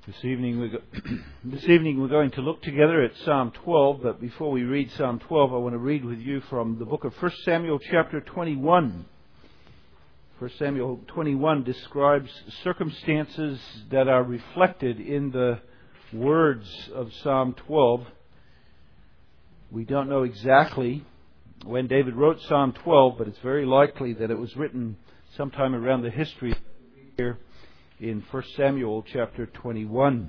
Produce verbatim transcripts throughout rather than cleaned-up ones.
This evening, we're go- this evening we're going to look together at Psalm twelve, but before we read Psalm twelve, I want to read with you from the book of First Samuel chapter twenty-one. First Samuel twenty-one describes circumstances that are reflected in the words of Psalm twelve. We don't know exactly when David wrote Psalm twelve, but it's very likely that it was written sometime around the history here in First Samuel chapter twenty-one.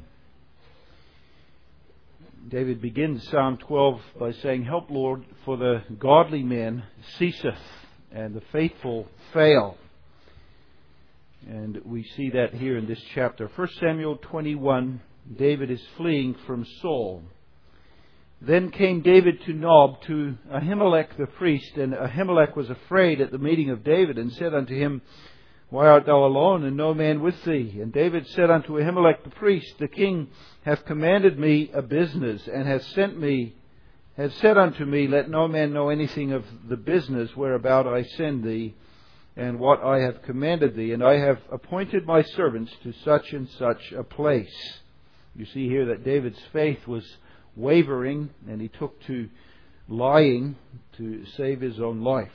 David begins Psalm twelve by saying, "Help, Lord, for the godly man ceaseth, and the faithful fail." And we see that here in this chapter. First Samuel twenty-one, David is fleeing from Saul. Then came David to Nob, to Ahimelech the priest, and Ahimelech was afraid at the meeting of David, and said unto him, "Why art thou alone, and no man with thee?" And David said unto Ahimelech the priest, "The king hath commanded me a business, and hath sent me, hath said unto me, Let no man know anything of the business whereabout I send thee, and what I have commanded thee. And I have appointed my servants to such and such a place." You see here that David's faith was wavering, and he took to lying to save his own life.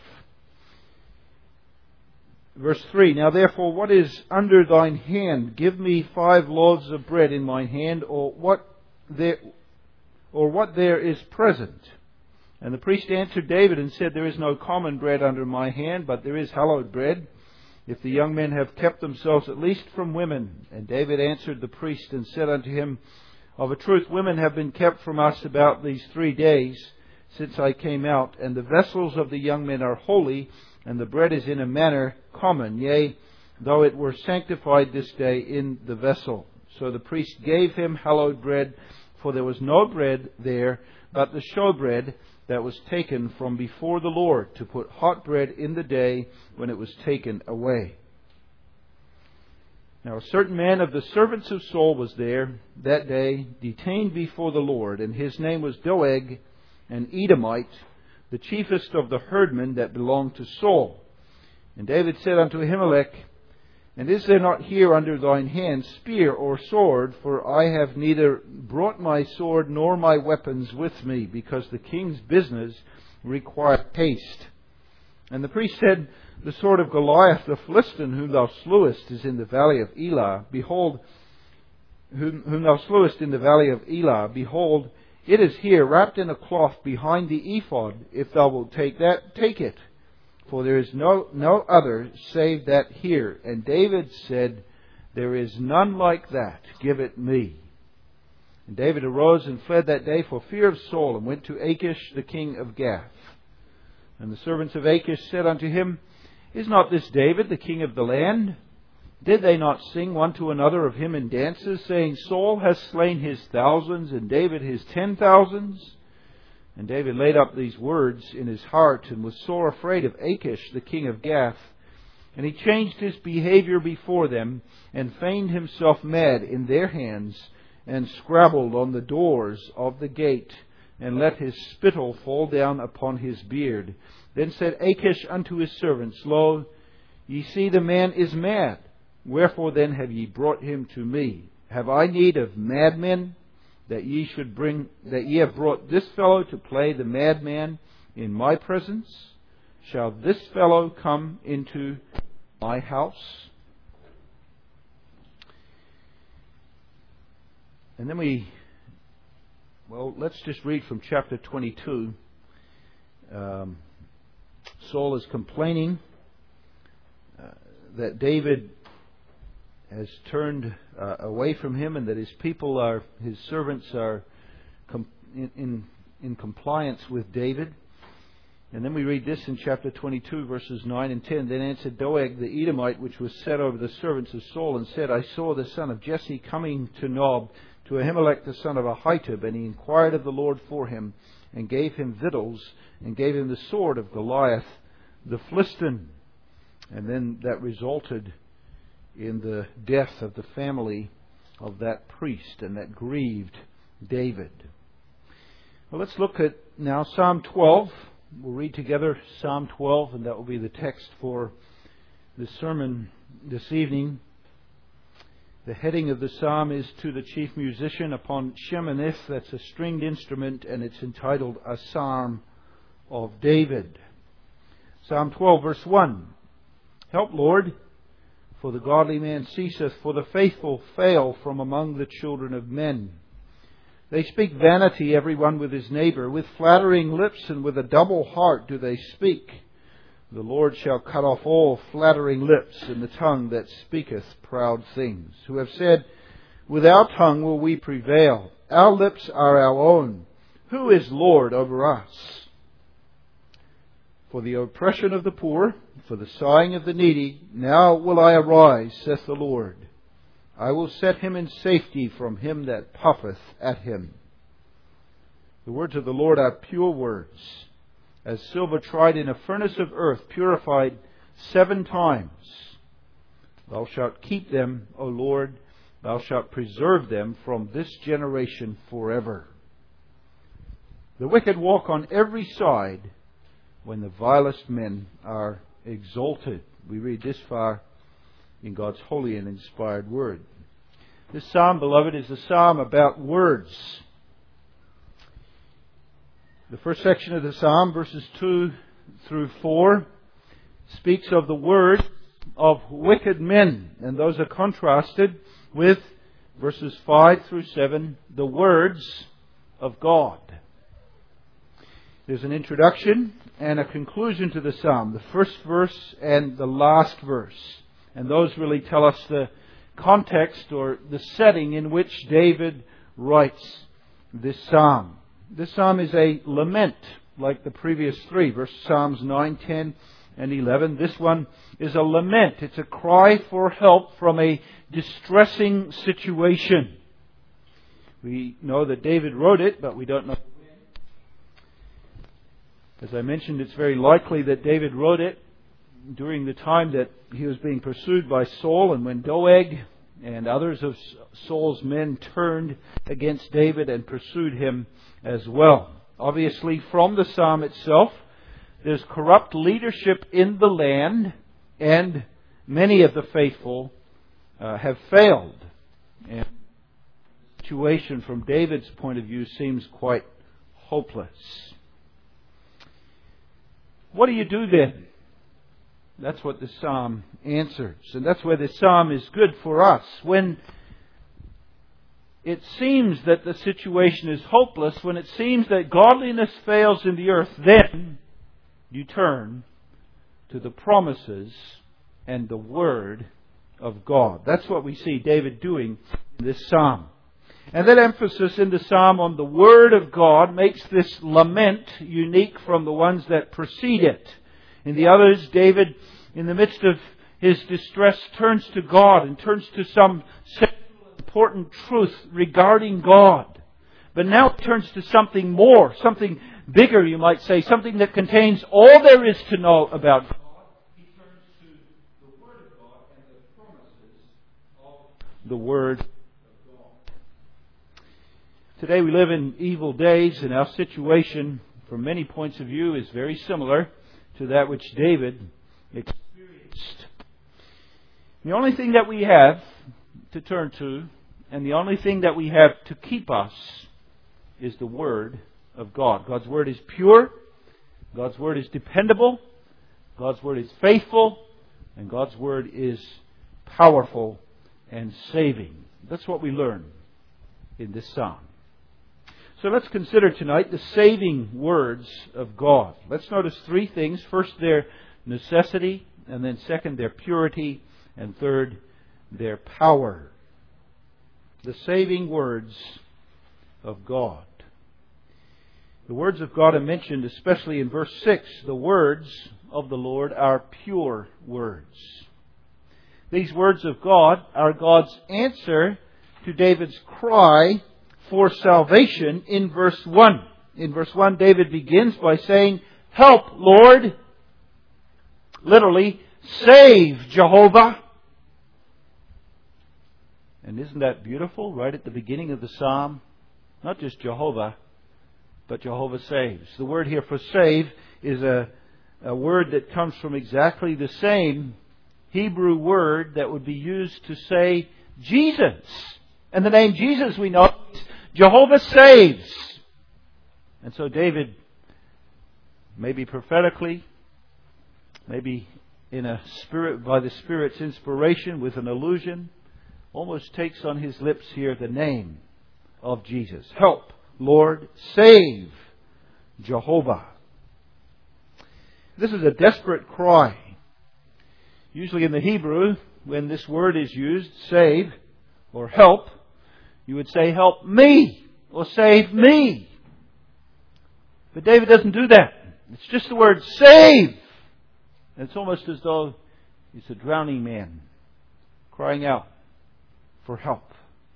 Verse three, "Now therefore, what is under thine hand? Give me five loaves of bread in mine hand, or what there, or what there is present." And the priest answered David and said, "There is no common bread under my hand, but there is hallowed bread, if the young men have kept themselves at least from women." And David answered the priest and said unto him, "Of a truth, women have been kept from us about these three days since I came out, and the vessels of the young men are holy, and the bread is in a manner common, yea, though it were sanctified this day in the vessel." So the priest gave him hallowed bread, for there was no bread there but the showbread that was taken from before the Lord, to put hot bread in the day when it was taken away. Now a certain man of the servants of Saul was there that day, detained before the Lord, and his name was Doeg, an Edomite, the chiefest of the herdmen that belonged to Saul. And David said unto Ahimelech, "And is there not here under thine hand spear or sword? For I have neither brought my sword nor my weapons with me, because the king's business requireth haste." And the priest said, "The sword of Goliath the Philistine, whom thou slewest, is in the valley of Elah. Behold, whom, whom thou slewest in the valley of Elah, behold, it is here, wrapped in a cloth behind the ephod. If thou wilt take that, take it. For there is no, no other save that here." And David said, "There is none like that. Give it me." And David arose and fled that day for fear of Saul, and went to Achish the king of Gath. And the servants of Achish said unto him, "Is not this David the king of the land? Did they not sing one to another of him in dances, saying, Saul has slain his thousands, and David his ten thousands?" And David laid up these words in his heart, and was sore afraid of Achish the king of Gath. And he changed his behavior before them, and feigned himself mad in their hands, and scrabbled on the doors of the gate, and let his spittle fall down upon his beard. Then said Achish unto his servants, "Lo, ye see the man is mad. Wherefore then have ye brought him to me? Have I need of madmen, that ye should bring, that ye have brought this fellow to play the madman in my presence? Shall this fellow come into my house?" And then we, well, let's just read from chapter twenty-two. Um, Saul is complaining uh, that David has turned uh, away from him, and that his people are, his servants are com- in, in, in compliance with David. And then we read this in chapter twenty-two, verses nine and ten. "Then answered Doeg the Edomite, which was set over the servants of Saul, and said, I saw the son of Jesse coming to Nob, to Ahimelech the son of Ahitub, and he inquired of the Lord for him, and gave him victuals, and gave him the sword of Goliath the Philistine." And then that resulted in the death of the family of that priest, and that grieved David. Well, let's look at now Psalm twelve. We'll read together Psalm twelve, and that will be the text for the sermon this evening. The heading of the psalm is to the chief musician upon Sheminith. That's a stringed instrument, and it's entitled A Psalm of David. Psalm twelve, verse one. Help, Lord, for the godly man ceaseth, for the faithful fail from among the children of men. They speak vanity, every one with his neighbor. With flattering lips and with a double heart do they speak. The Lord shall cut off all flattering lips, and the tongue that speaketh proud things. Who have said, with our tongue will we prevail. Our lips are our own. Who is Lord over us? For the oppression of the poor, for the sighing of the needy, now will I arise, saith the Lord. I will set him in safety from him that puffeth at him. The words of the Lord are pure words, as silver tried in a furnace of earth, purified seven times. Thou shalt keep them, O Lord, thou shalt preserve them from this generation forever. The wicked walk on every side when the vilest men are exalted. We read this far in God's holy and inspired word. This psalm, beloved, is a psalm about words. The first section of the psalm, verses two through four, speaks of the words of wicked men, and those are contrasted with verses five through seven, the words of God. There's an introduction and a conclusion to the psalm, the first verse and the last verse. And those really tell us the context or the setting in which David writes this psalm. This psalm is a lament, like the previous three, verse Psalms nine, ten, and eleven. This one is a lament. It's a cry for help from a distressing situation. We know that David wrote it, but we don't know when. As I mentioned, it's very likely that David wrote it during the time that he was being pursued by Saul, and when Doeg and others of Saul's men turned against David and pursued him as well. Obviously, from the psalm itself, there's corrupt leadership in the land, and many of the faithful uh, have failed. And the situation from David's point of view seems quite hopeless. What do you do then? That's what the psalm answers. And that's where the psalm is good for us. When it seems that the situation is hopeless, when it seems that godliness fails in the earth, then you turn to the promises and the Word of God. That's what we see David doing in this psalm. And that emphasis in the psalm on the Word of God makes this lament unique from the ones that precede it. In the others, David, in the midst of his distress, turns to God and turns to some central important truth regarding God. But now it turns to something more, something bigger, you might say, something that contains all there is to know about God. He turns to the Word of God and the promises of the Word of God. Today we live in evil days, and our situation, from many points of view, is very similar to that which David experienced. The only thing that we have to turn to, and the only thing that we have to keep us, is the Word of God. God's Word is pure, God's Word is dependable, God's Word is faithful, and God's Word is powerful and saving. That's what we learn in this psalm. So let's consider tonight the saving words of God. Let's notice three things. First, their necessity, and then second, their purity, and third, their power. The saving words of God. The words of God are mentioned especially in verse six. The words of the Lord are pure words. These words of God are God's answer to David's cry for salvation in verse one. In verse one, David begins by saying, "Help, Lord." Literally, save, Jehovah. And isn't that beautiful? Right at the beginning of the psalm, not just Jehovah, but Jehovah saves. The word here for save is a, a word that comes from exactly the same Hebrew word that would be used to say Jesus. And the name Jesus, we know, Jehovah saves. And so David, maybe prophetically, maybe in a spirit, by the Spirit's inspiration, with an allusion, almost takes on his lips here the name of Jesus. Help, Lord, save, Jehovah. This is a desperate cry. Usually in the Hebrew, when this word is used, save or help, you would say, help me or save me. But David doesn't do that. It's just the word save. And it's almost as though he's a drowning man crying out for help.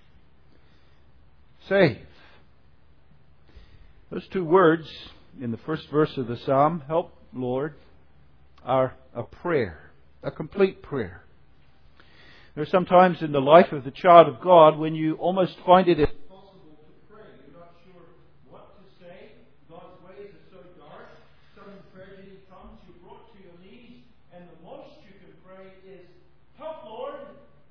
Save. Those two words in the first verse of the psalm, help, Lord, are a prayer, a complete prayer. There are some times in the life of the child of God when you almost find it impossible to pray. You're not sure what to say. God's ways are so dark. Sudden tragedy comes. You're brought to your knees, and the most you can pray is, help, Lord.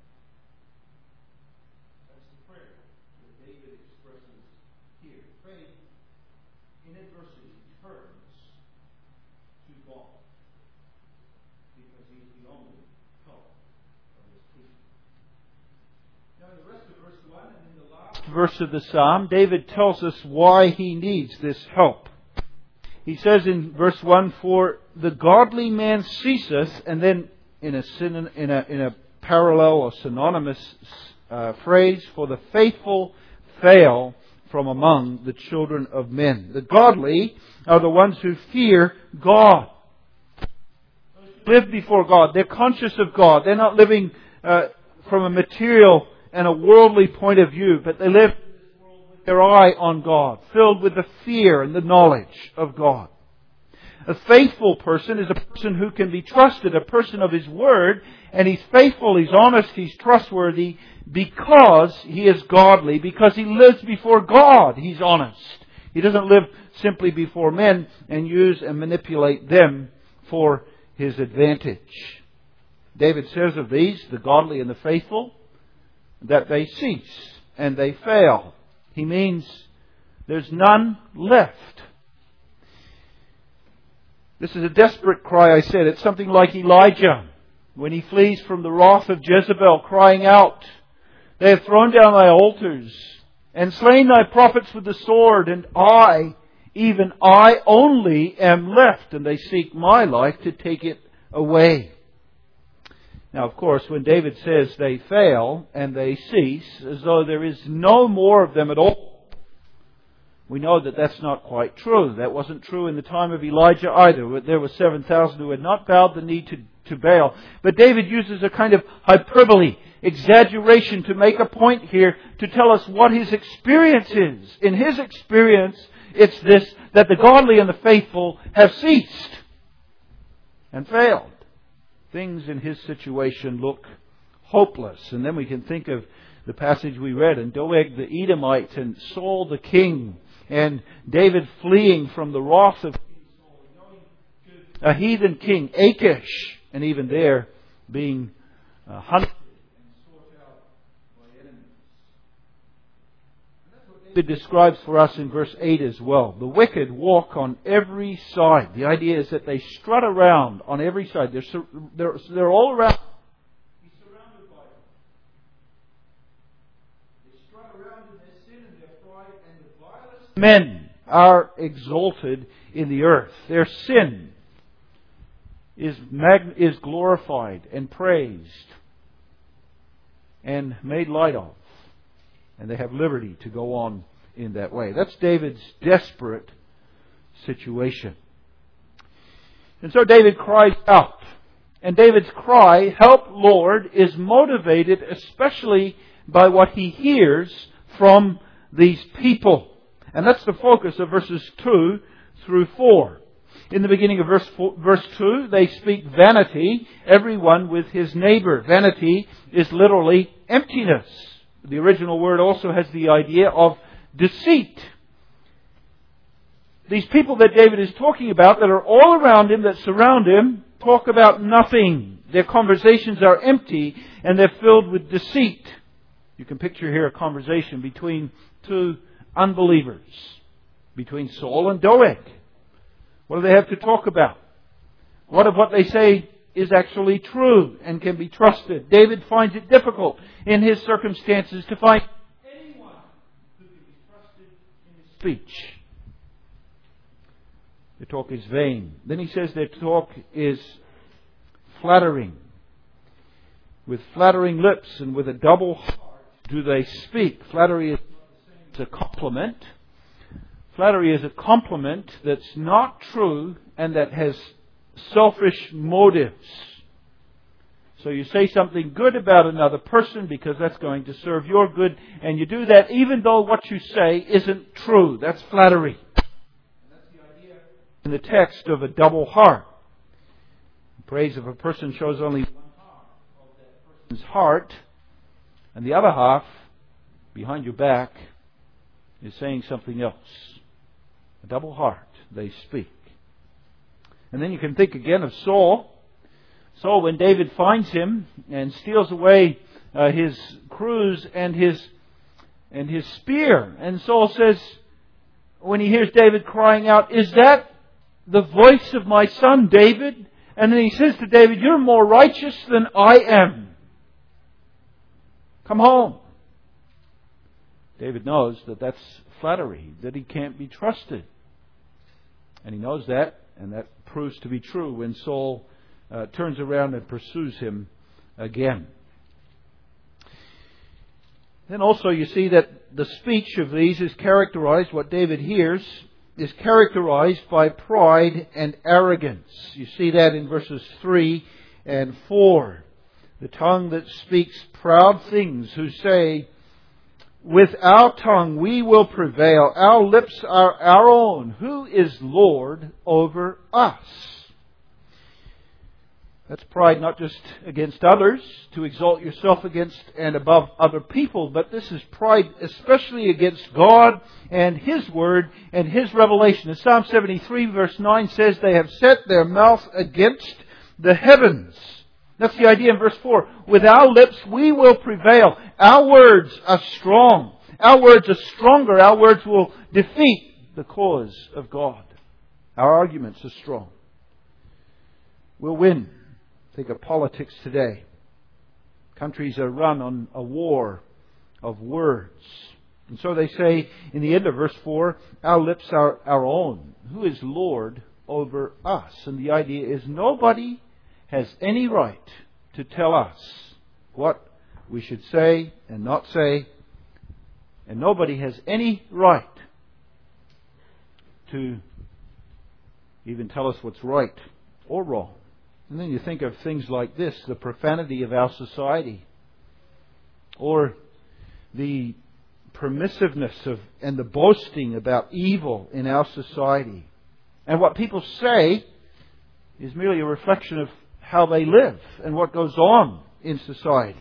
That's the prayer that David expresses here. Faith in adversity turns to God, because He's the only help of His people. Now in the rest of verse one and in the last verse of the psalm, David tells us why he needs this help. He says in verse one, for the godly man ceaseth, and then in a syn- in a in a parallel or synonymous uh, phrase, for the faithful fail from among the children of men. The godly are the ones who fear God. Live before God. They're conscious of God. They're not living uh, from a material and a worldly point of view, but they live with their eye on God, filled with the fear and the knowledge of God. A faithful person is a person who can be trusted, a person of His Word, and he's faithful, he's honest, he's trustworthy because he is godly, because he lives before God, he's honest. He doesn't live simply before men and use and manipulate them for his advantage. David says of these, the godly and the faithful, that they cease and they fail. He means there's none left. This is a desperate cry, I said. It's something like Elijah when he flees from the wrath of Jezebel, crying out, they have thrown down thy altars and slain thy prophets with the sword, and I, even I only, am left, and they seek my life to take it away. Now, of course, when David says they fail and they cease, as though there is no more of them at all, we know that that's not quite true. That wasn't true in the time of Elijah either. There were seven thousand who had not bowed the knee to, to Baal. But David uses a kind of hyperbole, exaggeration, to make a point here to tell us what his experience is. In his experience, it's this, that the godly and the faithful have ceased and failed. Things in his situation look hopeless. And then we can think of the passage we read, and Doeg the Edomite and Saul the king, and David fleeing from the wrath of a heathen king, Achish, and even there being uh, hunted and sought out by enemies. And that's what David describes for us in verse eight as well. The wicked walk on every side. The idea is that they strut around on every side. They're, sur- they're, they're all around. He's surrounded by them. They strut around in their sin and their pride, and the vilest men are exalted in the earth. Their sin is mag- is glorified and praised and made light of. And they have liberty to go on in that way. That's David's desperate situation. And so David cries out. And David's cry, help Lord, is motivated especially by what he hears from these people. And that's the focus of verses two through four. In the beginning of verse four, verse two, they speak vanity, everyone with his neighbor. Vanity is literally emptiness. The original word also has the idea of deceit. These people that David is talking about, that are all around him, that surround him, talk about nothing. Their conversations are empty and they're filled with deceit. You can picture here a conversation between two unbelievers, between Saul and Doeg. What do they have to talk about? What of what they say is actually true and can be trusted? David finds it difficult in his circumstances to find anyone who can be trusted in his speech. Their talk is vain. Then he says their talk is flattering. With flattering lips and with a double heart do they speak. Flattery is a compliment. Flattery is a compliment that's not true and that has selfish motives. So you say something good about another person because that's going to serve your good, and you do that even though what you say isn't true. That's flattery. And that's the idea in the text of a double heart. Praise of a person shows only one half of that person's heart, and the other half, behind your back, is saying something else. A double heart, they speak. And then you can think again of Saul. Saul, when David finds him and steals away uh, his cruse and his and his spear, and Saul says, when he hears David crying out, "Is that the voice of my son David?" And then he says to David, "You're more righteous than I am. Come home." David knows that that's flattery, that he can't be trusted. And he knows that, and that proves to be true when Saul uh, turns around and pursues him again. Then also you see that the speech of these is characterized, what David hears, is characterized by pride and arrogance. You see that in verses three and four. The tongue that speaks proud things, who say, "With our tongue we will prevail. Our lips are our own. Who is Lord over us?" That's pride not just against others, to exalt yourself against and above other people, but this is pride especially against God and His Word and His revelation. As Psalm seventy-three verse nine says, "They have set their mouth against the heavens." That's the idea in verse four. "With our lips we will prevail." Our words are strong. Our words are stronger. Our words will defeat the cause of God. Our arguments are strong. We'll win. Think of politics today. Countries are run on a war of words. And so they say in the end of verse four, "Our lips are our own. Who is Lord over us?" And the idea is nobody has any right to tell us what we should say and not say. And nobody has any right to even tell us what's right or wrong. And then you think of things like this, the profanity of our society, or the permissiveness of and the boasting about evil in our society. And what people say is merely a reflection of how they live and what goes on in society.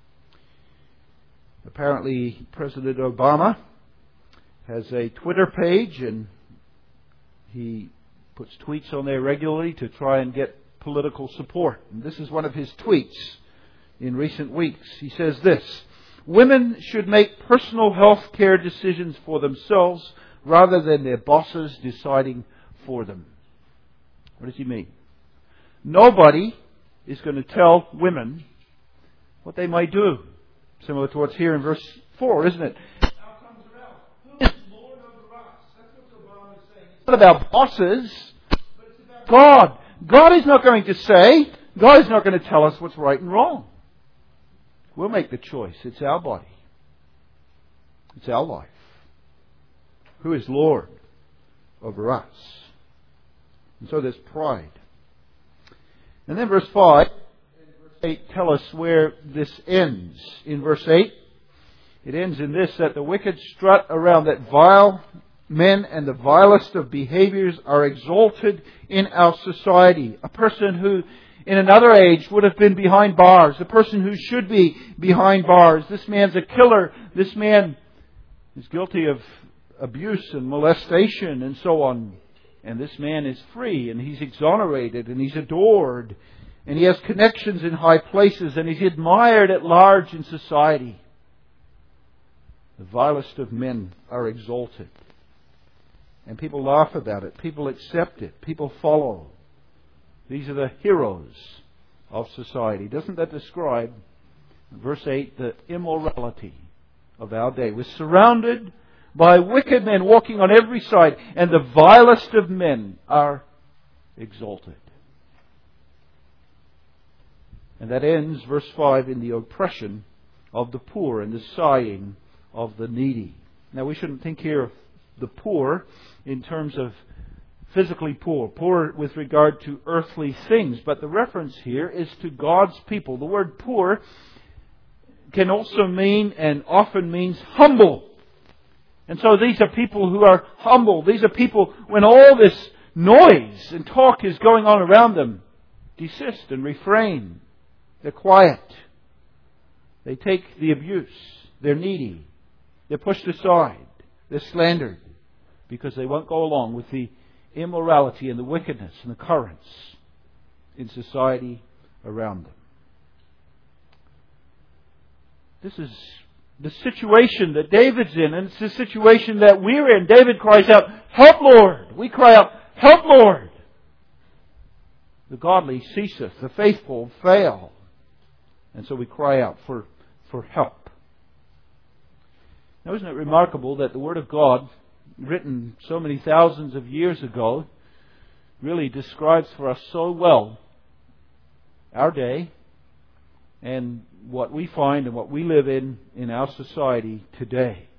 Apparently, President Obama has a Twitter page, and he puts tweets on there regularly to try and get political support. And this is one of his tweets in recent weeks. He says this: "Women should make personal health care decisions for themselves rather than their bosses deciding for them." What does he mean? Nobody is going to tell women what they might do. Similar to what's here in verse four, isn't it? Our tongues are out. Who is Lord over us? That's what Obama is saying. It's not about bosses, but it's about God. God is not going to say, God is not going to tell us what's right and wrong. We'll make the choice. It's our body. It's our life. Who is Lord over us? And so there's pride. And then verse five and verse eight tell us where this ends. In verse eight, it ends in this, that the wicked strut around, that vile men and the vilest of behaviors are exalted in our society. A person who in another age would have been behind bars. A person who should be behind bars. This man's a killer. This man is guilty of abuse and molestation and so on. And this man is free, and he's exonerated, and he's adored, and he has connections in high places, and he's admired at large in society. The vilest of men are exalted. And people laugh about it. People accept it. People follow. These are the heroes of society. Doesn't that describe, verse eight, the immorality of our day? We're surrounded by wicked men walking on every side, and the vilest of men are exalted. And that ends, verse five, in the oppression of the poor and the sighing of the needy. Now, we shouldn't think here of the poor in terms of physically poor, poor with regard to earthly things, but the reference here is to God's people. The word poor can also mean, and often means, humble. And so these are people who are humble. These are people, when all this noise and talk is going on around them, desist and refrain. They're quiet. They take the abuse. They're needy. They're pushed aside. They're slandered because they won't go along with the immorality and the wickedness and the currents in society around them. This is the situation that David's in, and it's the situation that we're in. David cries out, "Help, Lord!" We cry out, "Help, Lord!" The godly ceaseth, the faithful fail. And so we cry out for, for help. Now, isn't it remarkable that the Word of God, written so many thousands of years ago, really describes for us so well our day and what we find and what we live in in our society today.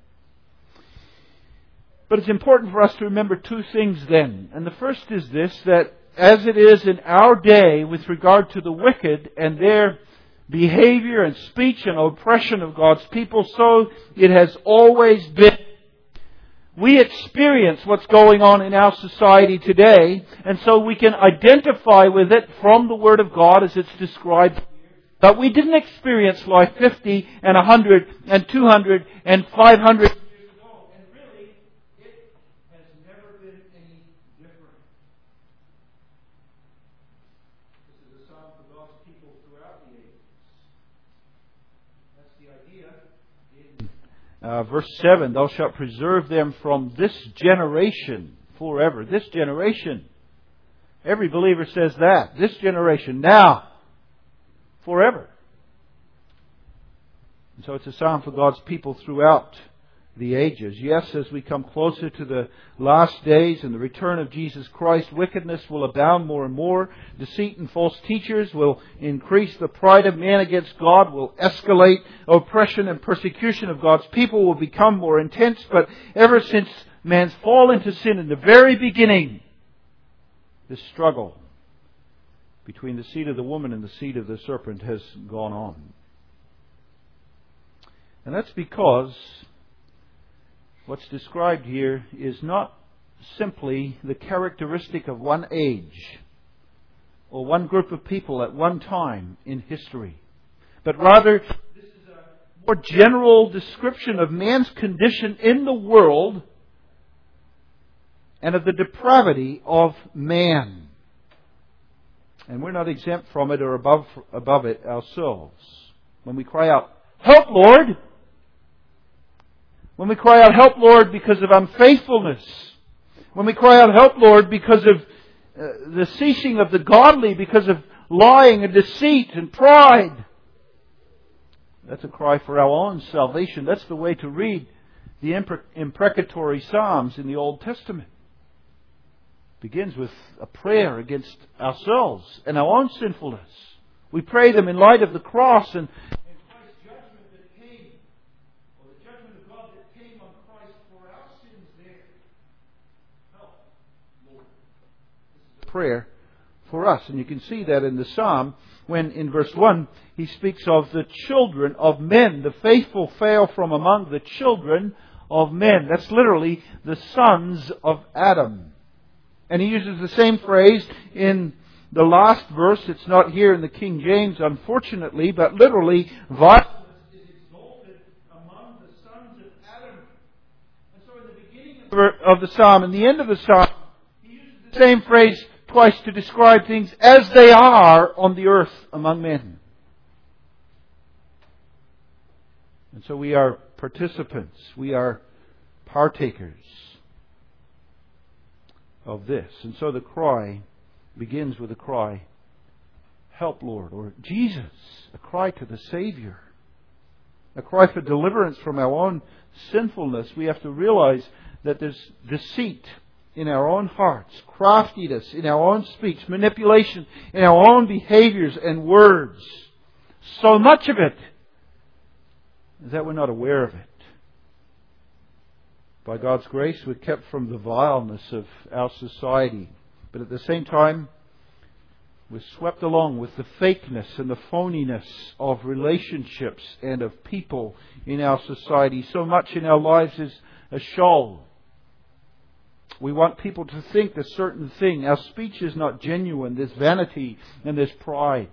But it's important for us to remember two things then. And the first is this, that as it is in our day with regard to the wicked and their behavior and speech and oppression of God's people, so it has always been. We experience what's going on in our society today, and so we can identify with it from the Word of God as it's described. But we didn't experience life fifty and one hundred and two hundred and five hundred years ago. And really, it has never been any different. This is a psalm for God's people throughout the ages. That's the idea. In uh, verse seven, "Thou shalt preserve them from this generation forever." This generation. Every believer says that. This generation. Now. Forever. And so it's a psalm for God's people throughout the ages. Yes, as we come closer to the last days and the return of Jesus Christ, wickedness will abound more and more. Deceit and false teachers will increase. The pride of man against God will escalate. Oppression and persecution of God's people will become more intense. But ever since man's fall into sin in the very beginning, this struggle between the seed of the woman and the seed of the serpent has gone on. And that's because what's described here is not simply the characteristic of one age or one group of people at one time in history, but rather this is a more general description of man's condition in the world and of the depravity of man. And we're not exempt from it or above above it ourselves. When we cry out, "Help, Lord!" When we cry out, "Help, Lord," because of unfaithfulness. When we cry out, "Help, Lord," because of uh, the ceasing of the godly, because of lying and deceit and pride. That's a cry for our own salvation. That's the way to read the impre- imprecatory Psalms in the Old Testament. Begins with a prayer against ourselves and our own sinfulness. We pray them in light of the cross and, and Christ's judgment that came, or the judgment of God that came on Christ for our sins there. Help, Lord. This is a prayer for us. And you can see that in the Psalm when in verse one he speaks of the children of men. The faithful fail from among the children of men. That's literally the sons of Adam. And he uses the same phrase in the last verse. It's not here in the King James, unfortunately, but literally, violence is exalted among the sons of Adam. And so in the beginning of the psalm and the end of the psalm, he uses the same phrase twice to describe things as they are on the earth among men. And so we are participants. We are partakers of this. And so the cry begins with a cry, "Help, Lord," or "Jesus," a cry to the Savior, a cry for deliverance from our own sinfulness. We have to realize that there's deceit in our own hearts, craftiness in our own speech, manipulation in our own behaviors and words. So much of it is that we're not aware of it. By God's grace, we're kept from the vileness of our society. But at the same time, we're swept along with the fakeness and the phoniness of relationships and of people in our society. So much in our lives is a show. We want people to think a certain thing. Our speech is not genuine. There's vanity and there's pride.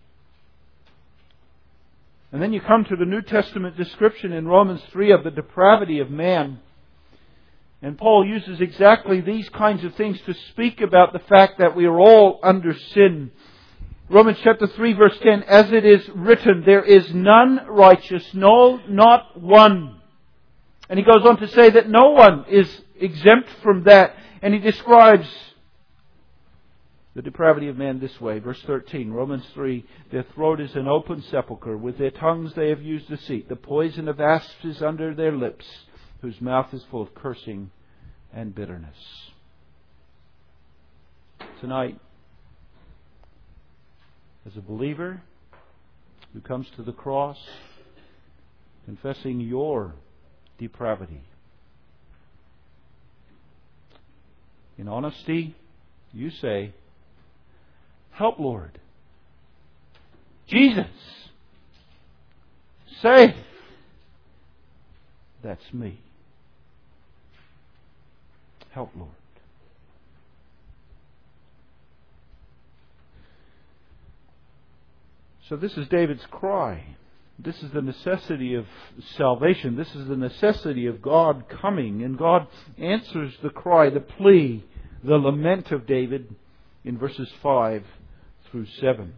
And then you come to the New Testament description in Romans three of the depravity of man. And Paul uses exactly these kinds of things to speak about the fact that we are all under sin. Romans chapter three verse ten, "As it is written, there is none righteous, no, not one." And he goes on to say that no one is exempt from that. And he describes the depravity of man this way. Verse thirteen, Romans three, "Their throat is an open sepulchre. With their tongues they have used deceit. The poison of asps is under their lips, whose mouth is full of cursing and bitterness." Tonight, as a believer who comes to the cross, confessing your depravity, in honesty, you say, "Help, Lord. Jesus. Save." That's me. Help, Lord. So this is David's cry. This is the necessity of salvation. This is the necessity of God coming. And God answers the cry, the plea, the lament of David in verses five through seven.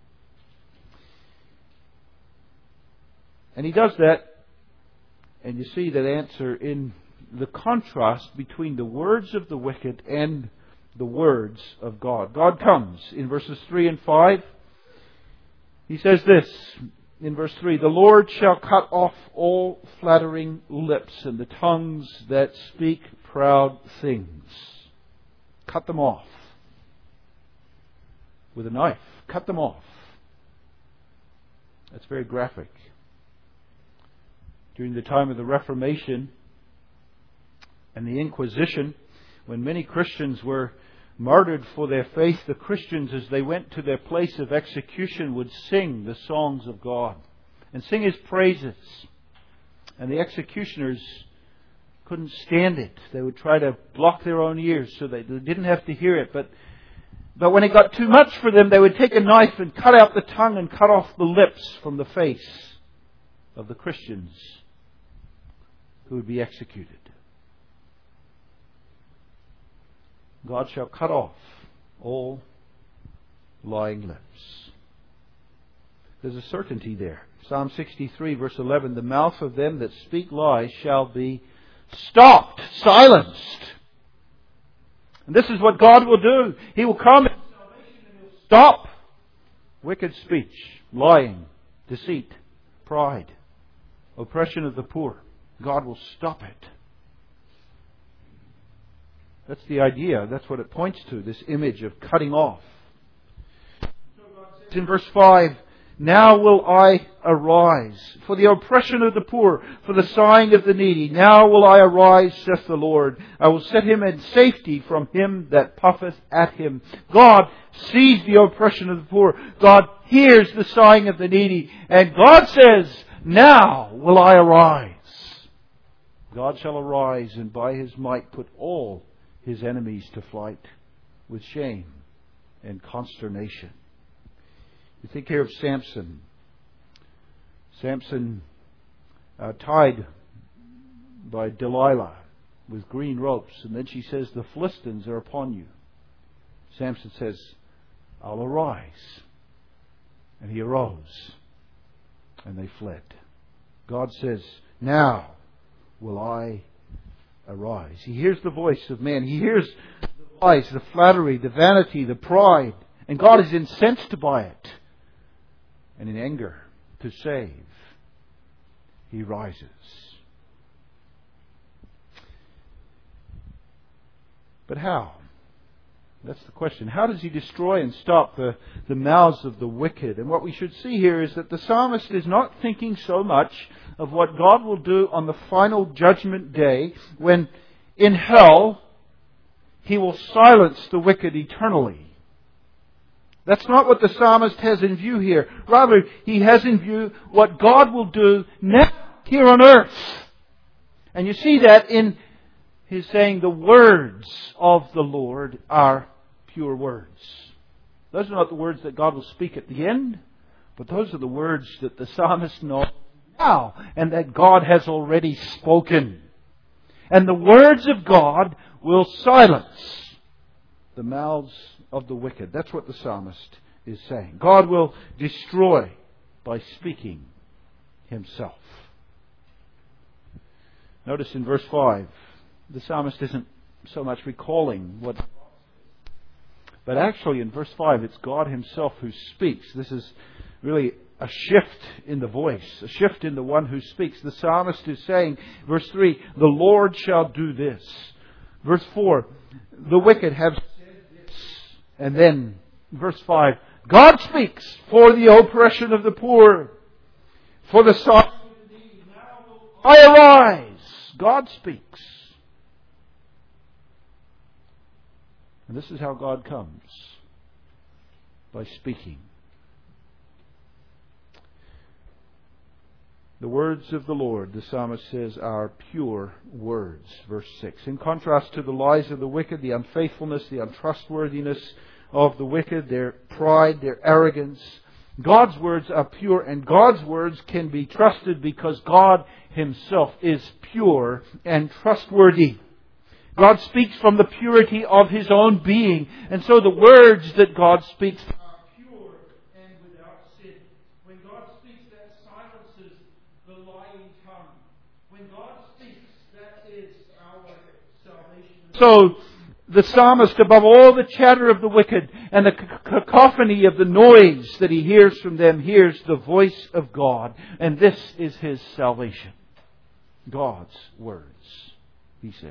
And He does that, and you see that answer in the contrast between the words of the wicked and the words of God. God comes in verses three and five. He says this in verse three, "The Lord shall cut off all flattering lips and the tongues that speak proud things." Cut them off. With a knife. Cut them off. That's very graphic. During the time of the Reformation and the Inquisition, when many Christians were martyred for their faith, the Christians, as they went to their place of execution, would sing the songs of God and sing His praises. And the executioners couldn't stand it. They would try to block their own ears so they didn't have to hear it. But, but when it got too much for them, they would take a knife and cut out the tongue and cut off the lips from the face of the Christians who would be executed. God shall cut off all lying lips. There's a certainty there. Psalm sixty-three verse eleven, "The mouth of them that speak lies shall be stopped," silenced. And this is what God will do. He will come in salvation and He'll stop wicked speech, lying, deceit, pride, oppression of the poor. God will stop it. That's the idea. That's what it points to, this image of cutting off. In verse five, "Now will I arise for the oppression of the poor, for the sighing of the needy. Now will I arise, saith the Lord. I will set him in safety from him that puffeth at him." God sees the oppression of the poor. God hears the sighing of the needy. And God says, "Now will I arise." God shall arise and by His might put all His enemies to flight with shame and consternation. You think here of Samson. Samson uh, tied by Delilah with green ropes, and then she says, "The Philistines are upon you." Samson says, "I'll arise." And he arose, and they fled. God says, Now will I arise. He hears the voice of man. He hears the lies, the flattery, the vanity, the pride. And God is incensed by it. And in anger to save, He rises. But how? That's the question. How does He destroy and stop the, the mouths of the wicked? And what we should see here is that the psalmist is not thinking so much of what God will do on the final judgment day, when in hell He will silence the wicked eternally. That's not what the psalmist has in view here. Rather, he has in view what God will do now here on earth. And you see that in his saying, the words of the Lord are pure words. Those are not the words that God will speak at the end, but those are the words that the psalmist knows now and that God has already spoken. And the words of God will silence the mouths of the wicked. That's what the psalmist is saying. God will destroy by speaking Himself. Notice in verse five, the psalmist isn't so much recalling what, but actually in verse five, it's God Himself who speaks. This is really a shift in the voice, a shift in the one who speaks. The psalmist is saying, verse three, the Lord shall do this. Verse four, the wicked have said this. And then, verse five, God speaks for the oppression of the poor, for the sorrow of the needy. Now will I arise. God speaks. And this is how God comes, by speaking. The words of the Lord, the psalmist says, are pure words. Verse six. In contrast to the lies of the wicked, the unfaithfulness, the untrustworthiness of the wicked, their pride, their arrogance, God's words are pure, and God's words can be trusted because God Himself is pure and trustworthy. God speaks from the purity of His own being, and so the words that God speaks are pure and without sin. When God speaks, that silences the lying tongue. When God speaks, that is our salvation. So, the psalmist, above all the chatter of the wicked and the cacophony of the noise that he hears from them, hears the voice of God. And this is his salvation. God's words, he says.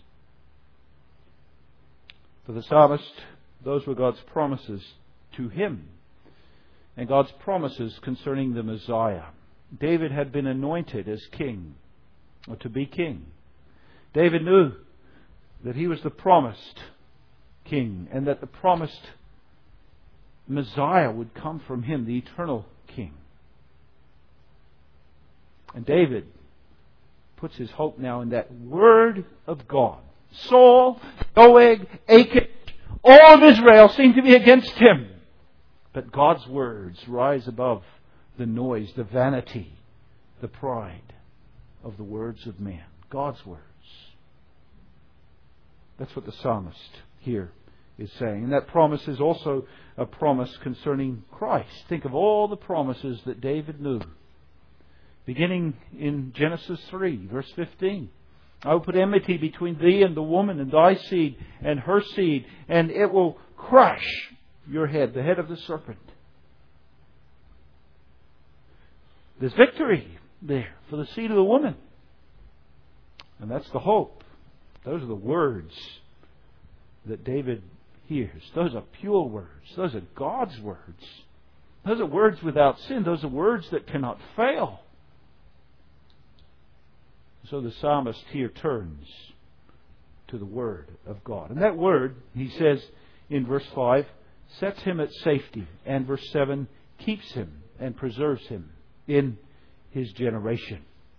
For the psalmist, those were God's promises to him. And God's promises concerning the Messiah. David had been anointed as king, or to be king. David knew that he was the promised king, and that the promised Messiah would come from him, the eternal king. And David puts his hope now in that word of God. Saul, Doeg, Achish, all of Israel seem to be against him. But God's words rise above the noise, the vanity, the pride of the words of man. God's words. That's what the psalmist here is saying. And that promise is also a promise concerning Christ. Think of all the promises that David knew. Beginning in Genesis three, verse fifteen. I will put enmity between thee and the woman, and thy seed and her seed, and it will crush your head, the head of the serpent. There's victory there for the seed of the woman. And that's the hope. Those are the words that David hears. Those are pure words. Those are God's words. Those are words without sin. Those are words that cannot fail. So the psalmist here turns to the Word of God. And that Word, he says in verse five, sets him at safety. And verse seven, keeps him and preserves him in his generation.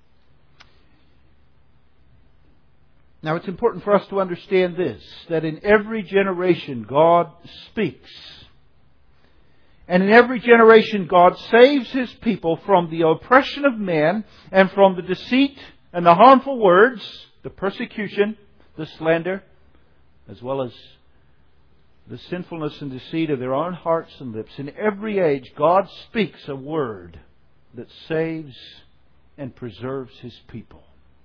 Now it's important for us to understand this, that in every generation God speaks. And in every generation God saves His people from the oppression of man and from the deceit and the harmful words, the persecution, the slander, as well as the sinfulness and deceit of their own hearts and lips. In every age God speaks a word that saves and preserves His people.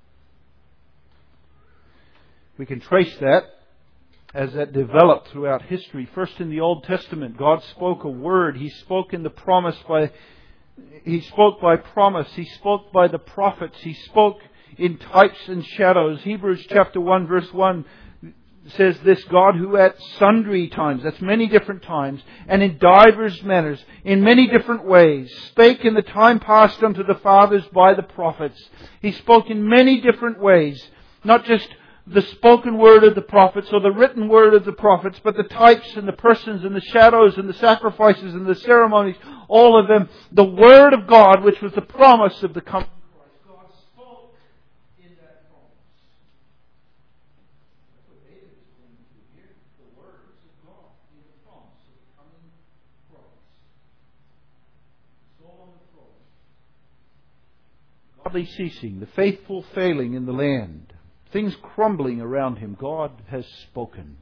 We can trace that as that developed throughout history. First in the Old Testament, God spoke a word. He spoke in the promise by, He spoke by promise. He spoke by the prophets. He spoke in types and shadows. Hebrews chapter one verse one says this: God who at sundry times, that's many different times, and in divers manners, in many different ways, spake in the time past unto the fathers by the prophets. He spoke in many different ways, not just the spoken word of the prophets or the written word of the prophets, but the types and the persons and the shadows and the sacrifices and the ceremonies, all of them, the Word of God, which was the promise of the coming of Christ. God spoke in that promise. That's what David is going to hear, the words of God in the promise of the coming Christ. Soul on the throne. Godly ceasing, the faithful failing in the land. Things crumbling around Him. God has spoken.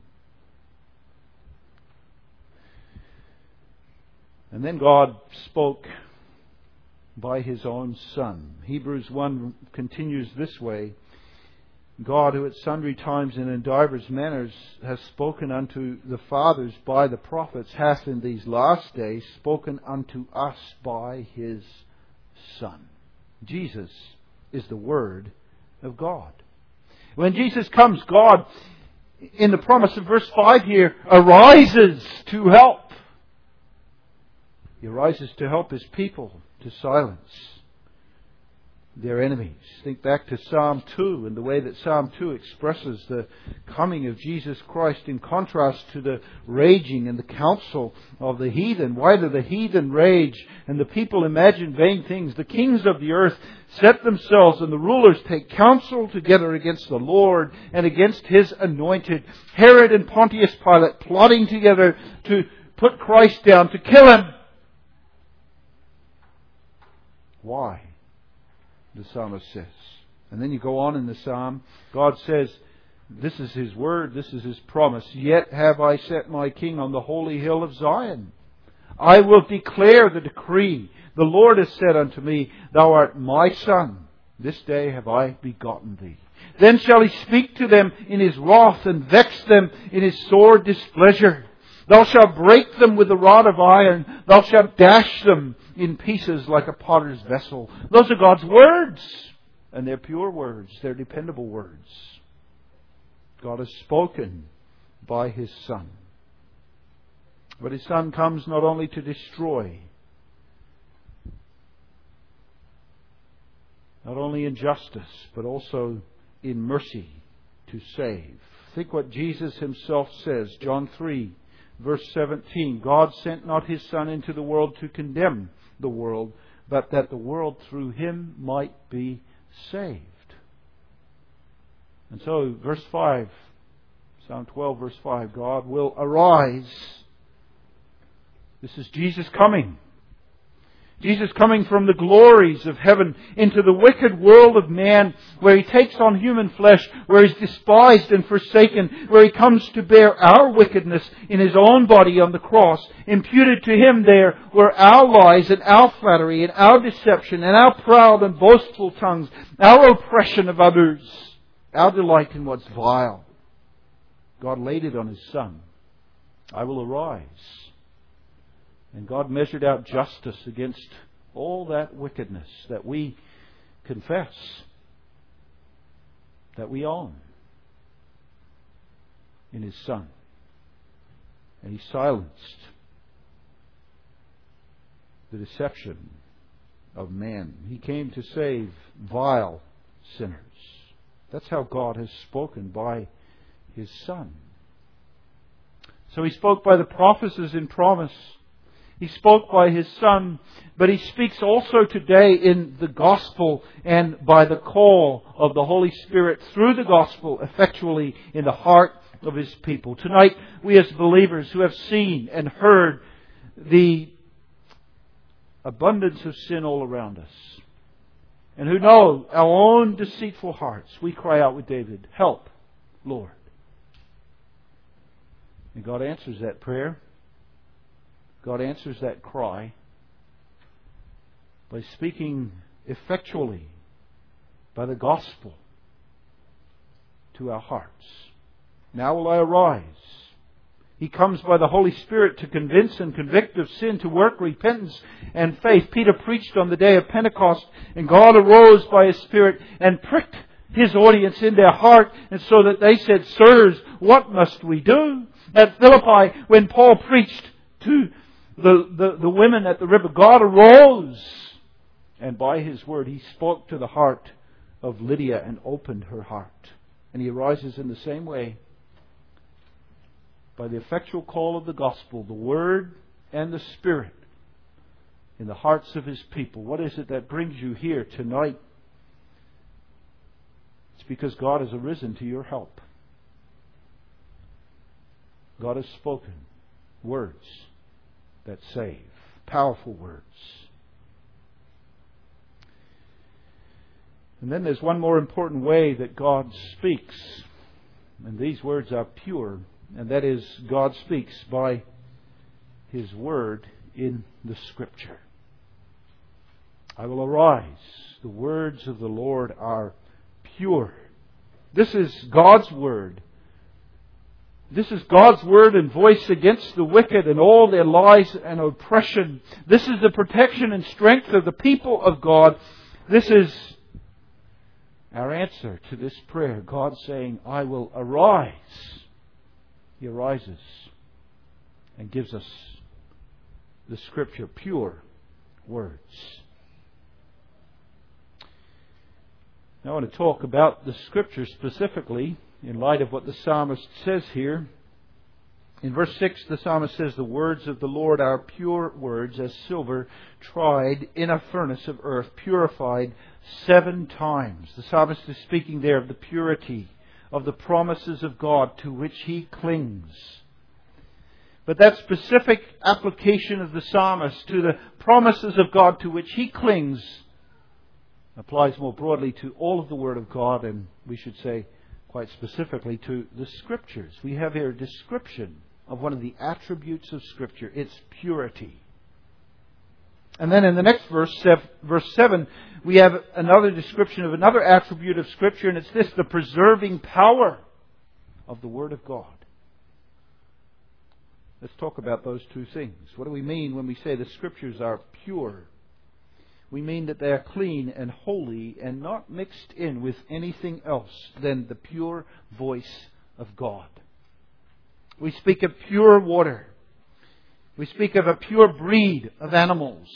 And then God spoke by His own Son. Hebrews one continues this way: God, who at sundry times and in divers manners has spoken unto the fathers by the prophets, hath in these last days spoken unto us by His Son. Jesus is the Word of God. When Jesus comes, God, in the promise of verse five here, arises to help. He arises to help His people, to silence their enemies. Think back to Psalm two and the way that Psalm two expresses the coming of Jesus Christ in contrast to the raging and the counsel of the heathen. Why do the heathen rage and the people imagine vain things? The kings of the earth set themselves and the rulers take counsel together against the Lord and against His anointed. Herod and Pontius Pilate plotting together to put Christ down, to kill Him. Why? The psalmist says. And then you go on in the psalm. God says, this is His word, this is His promise. Yet have I set my king on the holy hill of Zion. I will declare the decree. The Lord has said unto me, Thou art my son. This day have I begotten thee. Then shall He speak to them in His wrath and vex them in His sore displeasure. Thou shalt break them with the rod of iron. Thou shalt dash them in pieces like a potter's vessel. Those are God's words. And they're pure words. They're dependable words. God has spoken by His Son. But His Son comes not only to destroy, not only in justice, but also in mercy to save. Think what Jesus Himself says. John three. Verse seventeen, God sent not His Son into the world to condemn the world, but that the world through Him might be saved. And so, verse five, Psalm twelve, verse five, God will arise. This is Jesus coming. Jesus coming from the glories of heaven into the wicked world of man, where He takes on human flesh, where He's despised and forsaken, where He comes to bear our wickedness in His own body on the cross. Imputed to Him there were our lies and our flattery and our deception and our proud and boastful tongues, our oppression of others, our delight in what's vile. God laid it on His Son. I will arise. And God measured out justice against all that wickedness that we confess, that we own in His Son. And He silenced the deception of man. He came to save vile sinners. That's how God has spoken by His Son. So He spoke by the prophecies in promise. He spoke by His Son, but He speaks also today in the Gospel and by the call of the Holy Spirit through the Gospel effectually in the heart of His people. Tonight, we as believers who have seen and heard the abundance of sin all around us, and who know our own deceitful hearts, we cry out with David, "Help, Lord." And God answers that prayer. God answers that cry by speaking effectually by the gospel to our hearts. Now will I arise. He comes by the Holy Spirit to convince and convict of sin, to work repentance and faith. Peter preached on the day of Pentecost, and God arose by His Spirit and pricked His audience in their heart, and so that they said, Sirs, what must we do? At Philippi, when Paul preached to the, the, the women at the river, God arose, and by His word He spoke to the heart of Lydia and opened her heart. And He arises in the same way, by the effectual call of the gospel, the Word and the Spirit in the hearts of His people. What is it that brings you here tonight? It's because God has arisen to your help. God has spoken words that save, powerful words. And then there's one more important way that God speaks, and these words are pure. And that is, God speaks by His Word in the Scripture. I will arise. The words of the Lord are pure. This is God's Word. This is God's Word and voice against the wicked and all their lies and oppression. This is the protection and strength of the people of God. This is our answer to this prayer. God saying, I will arise. He arises and gives us the Scripture, pure words. Now I want to talk about the Scripture specifically in light of what the psalmist says here. In verse six, the psalmist says, the words of the Lord are pure words, as silver tried in a furnace of earth, purified seven times. The psalmist is speaking there of the purity of the promises of God to which he clings. But that specific application of the psalmist to the promises of God to which he clings applies more broadly to all of the Word of God, and we should say quite specifically to the Scriptures. We have here a description of one of the attributes of Scripture, its purity. And then in the next verse, verse seven, we have another description of another attribute of Scripture, and it's this, the preserving power of the Word of God. Let's talk about those two things. What do we mean when we say the Scriptures are pure? We mean that they are clean and holy and not mixed in with anything else than the pure voice of God. We speak of pure water. We speak of a pure breed of animals.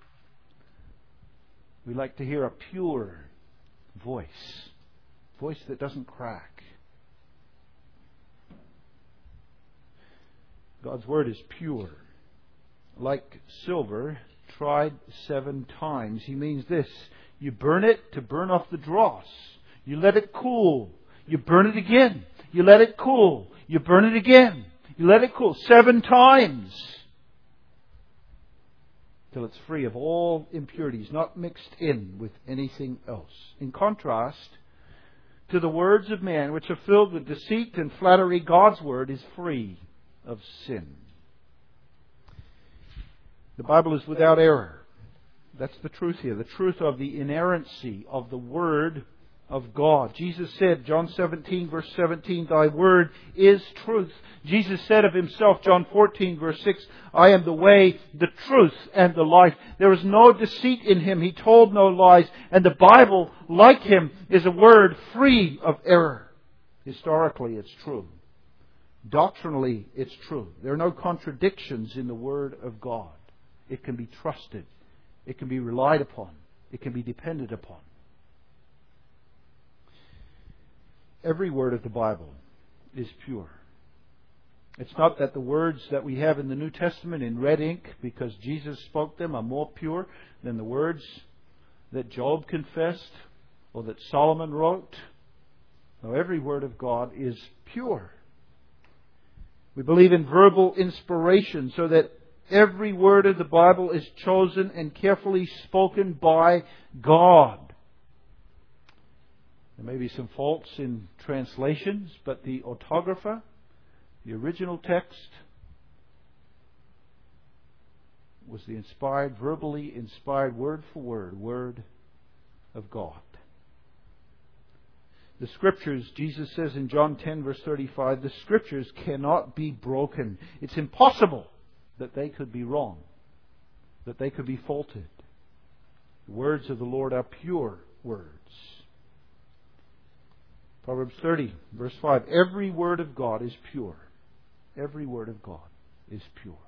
We like to hear a pure voice. Voice that doesn't crack. God's Word is pure. Like silver tried seven times. He means this. You burn it to burn off the dross. You let it cool. You burn it again. You let it cool. You burn it again. You let it cool. Seven times. Till it's free of all impurities, not mixed in with anything else. In contrast to the words of man, which are filled with deceit and flattery, God's Word is free of sin. The Bible is without error. That's the truth here. The truth of the inerrancy of the Word of God. Jesus said, John seventeen, verse seventeen, Thy Word is truth. Jesus said of Himself, John fourteen, verse six, I am the way, the truth, and the life. There is no deceit in Him. He told no lies. And the Bible, like Him, is a word free of error. Historically, it's true. Doctrinally, it's true. There are no contradictions in the Word of God. It can be trusted. It can be relied upon. It can be depended upon. Every word of the Bible is pure. It's not that the words that we have in the New Testament in red ink, because Jesus spoke them, are more pure than the words that Job confessed or that Solomon wrote. No, every word of God is pure. We believe in verbal inspiration, so that every word of the Bible is chosen and carefully spoken by God. There may be some faults in translations, but the autographer, the original text, was the inspired, verbally inspired, word for word, Word of God. The Scriptures, Jesus says in John ten verse thirty-five, the Scriptures cannot be broken. It's impossible that they could be wrong, that they could be faulted. The words of the Lord are pure words. Proverbs thirty verse five, every word of God is pure. Every word of God is pure.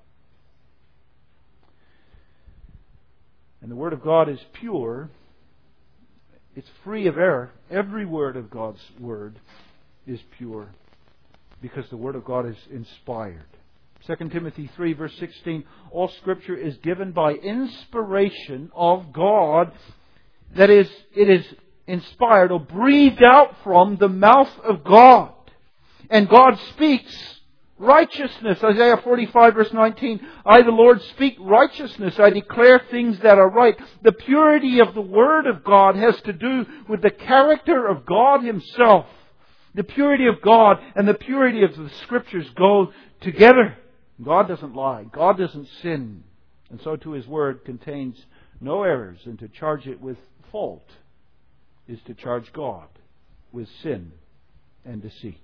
And the Word of God is pure. It's free of error. Every word of God's Word is pure because the Word of God is inspired. Second Timothy three verse sixteen, all Scripture is given by inspiration of God. That is, it is inspired or breathed out from the mouth of God. And God speaks righteousness. Isaiah forty-five verse nineteen, I the Lord speak righteousness. I declare things that are right. The purity of the Word of God has to do with the character of God Himself. The purity of God and the purity of the Scriptures go together. God doesn't lie. God doesn't sin. And so too His Word contains no errors. And to charge it with fault is to charge God with sin and deceit.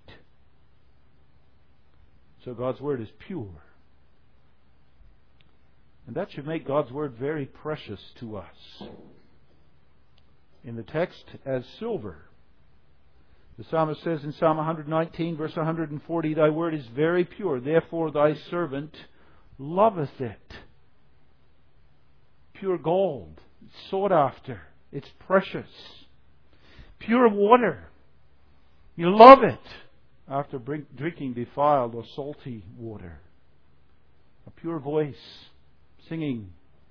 So God's Word is pure. And that should make God's Word very precious to us. In the text, as silver. The psalmist says in Psalm one nineteen, verse one forty, Thy Word is very pure, therefore Thy servant loveth it. Pure gold. It's sought after. It's precious. Pure water. You love it after drinking defiled or salty water. A pure voice, singing.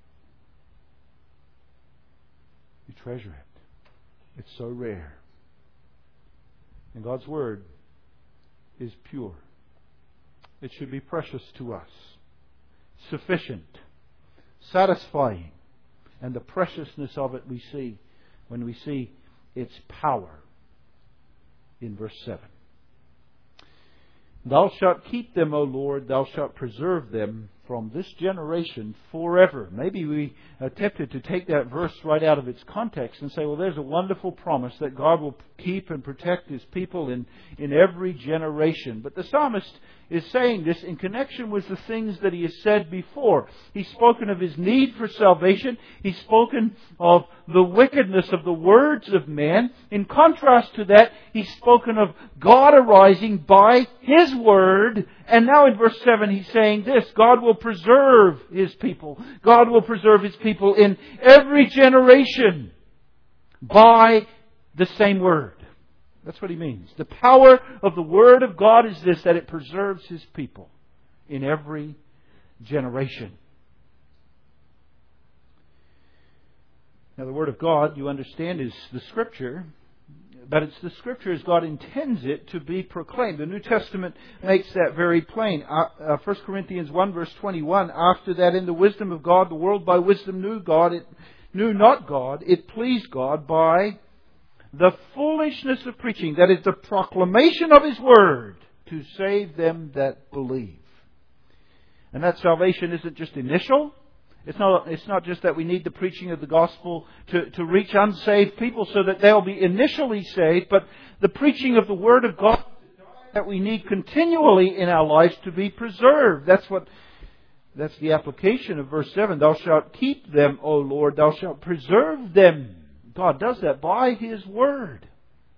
You treasure it. It's so rare. And God's Word is pure. It should be precious to us. Sufficient. Satisfying. And the preciousness of it we see when we see its power in verse seven. Thou shalt keep them, O Lord, Thou shalt preserve them from this generation forever. Maybe we attempted to take that verse right out of its context and say, well, there's a wonderful promise that God will keep and protect His people in, in every generation. But the psalmist is saying this in connection with the things that he has said before. He's spoken of his need for salvation. He's spoken of the wickedness of the words of man. In contrast to that, he's spoken of God arising by His Word. And now in verse seven he's saying this, God will preserve His people. God will preserve His people in every generation by the same Word. That's what he means. The power of the Word of God is this, that it preserves His people in every generation. Now the Word of God, you understand, is the Scripture. But it's the Scripture as God intends it to be proclaimed. The New Testament makes that very plain. Uh, uh, First Corinthians one verse twenty-one, after that in the wisdom of God, the world by wisdom knew God. It knew not God. It pleased God by the foolishness of preaching. That is the proclamation of His Word to save them that believe. And that salvation isn't just initial. It's not, it's not just that we need the preaching of the gospel to, to reach unsaved people so that they'll be initially saved, but the preaching of the Word of God that we need continually in our lives to be preserved. That's what, that's the application of verse seven. Thou shalt keep them, O Lord, Thou shalt preserve them. God does that by His Word.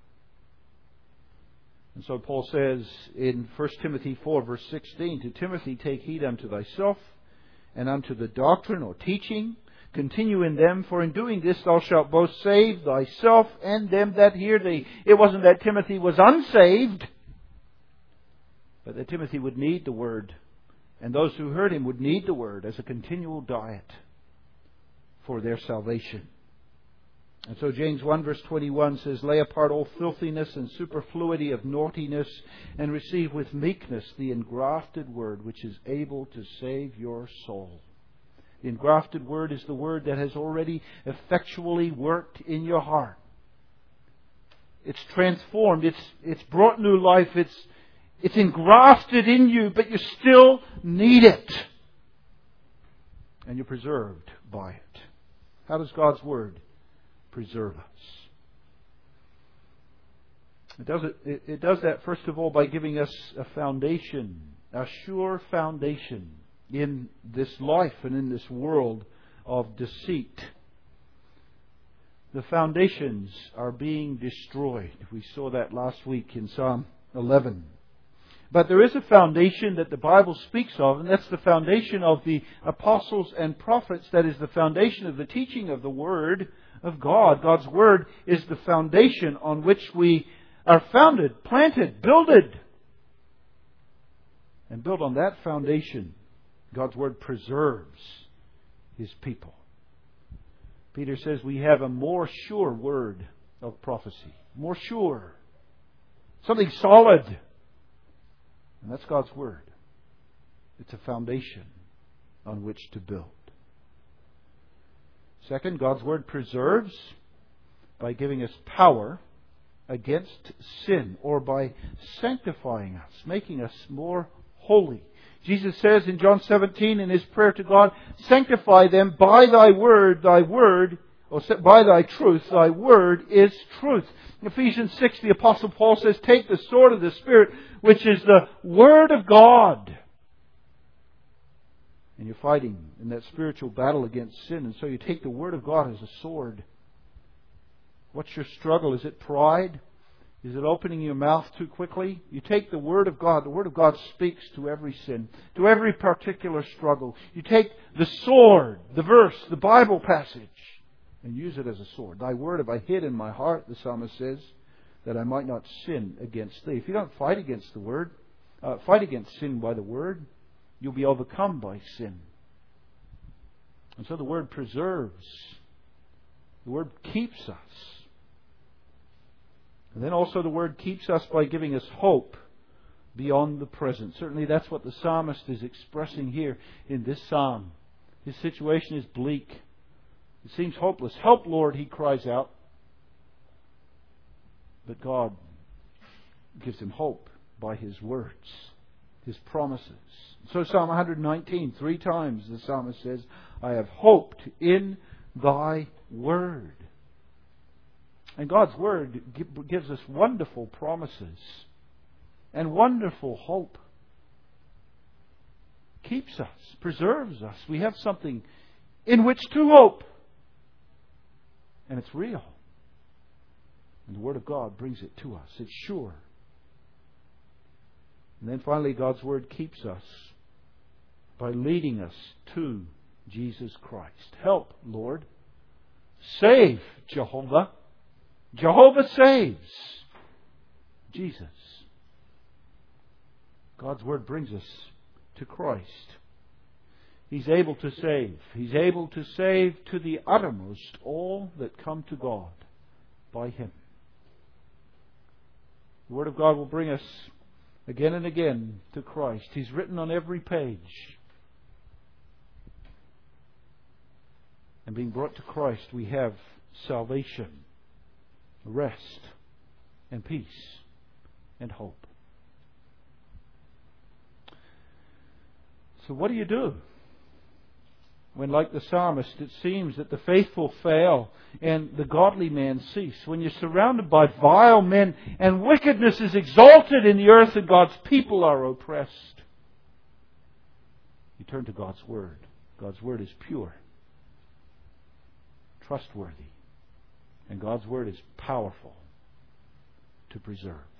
And so Paul says in First Timothy four verse sixteen, to Timothy, take heed unto thyself, and unto the doctrine or teaching, continue in them, for in doing this thou shalt both save thyself and them that hear thee. It wasn't that Timothy was unsaved, but that Timothy would need the Word, and those who heard him would need the Word as a continual diet for their salvation. And so James one verse twenty-one says, lay apart all filthiness and superfluity of naughtiness, and receive with meekness the engrafted Word, which is able to save your soul. The engrafted Word is the Word that has already effectually worked in your heart. It's transformed. It's, it's brought new life. It's, it's engrafted in you, but you still need it. And you're preserved by it. How does God's Word preserve us? It does, it, it, it does that, first of all, by giving us a foundation, a sure foundation in this life and in this world of deceit. The foundations are being destroyed. We saw that last week in Psalm eleven. But there is a foundation that the Bible speaks of, and that's the foundation of the apostles and prophets. That is the foundation of the teaching of the Word of God. God's Word is the foundation on which we are founded, planted, builded. And built on that foundation, God's Word preserves His people. Peter says we have a more sure word of prophecy. More sure. Something solid. And that's God's Word. It's a foundation on which to build. Second, God's Word preserves by giving us power against sin, or by sanctifying us, making us more holy. Jesus says in John seventeen in His prayer to God, "Sanctify them by Thy word, Thy word, or by Thy truth, Thy word is truth." In Ephesians six, the Apostle Paul says, "Take the sword of the Spirit, which is the Word of God." And you're fighting in that spiritual battle against sin, and so you take the Word of God as a sword. What's your struggle? Is it pride? Is it opening your mouth too quickly? You take the Word of God. The Word of God speaks to every sin, to every particular struggle. You take the sword, the verse, the Bible passage, and use it as a sword. "Thy word have I hid in my heart," the psalmist says, "that I might not sin against Thee." If you don't fight against the Word, uh, fight against sin by the Word, you'll be overcome by sin. And so the Word preserves. The Word keeps us. And then also the Word keeps us by giving us hope beyond the present. Certainly that's what the psalmist is expressing here in this psalm. His situation is bleak. It seems hopeless. "Help, Lord," he cries out. But God gives him hope by His words, His promises. So Psalm one nineteen, three times the psalmist says, "I have hoped in Thy word." And God's Word gives us wonderful promises and wonderful hope. Keeps us, preserves us. We have something in which to hope. And it's real. And the Word of God brings it to us. It's sure. And then finally, God's Word keeps us by leading us to Jesus Christ. "Help, Lord. Save, Jehovah. Jehovah saves." Jesus. God's Word brings us to Christ. He's able to save. He's able to save to the uttermost all that come to God by Him. The Word of God will bring us again and again to Christ. He's written on every page. And being brought to Christ, we have salvation, rest, and peace, and hope. So what do you do when, like the psalmist, it seems that the faithful fail and the godly man cease? When you're surrounded by vile men and wickedness is exalted in the earth and God's people are oppressed, you turn to God's Word. God's Word is pure, trustworthy, and God's Word is powerful to preserve.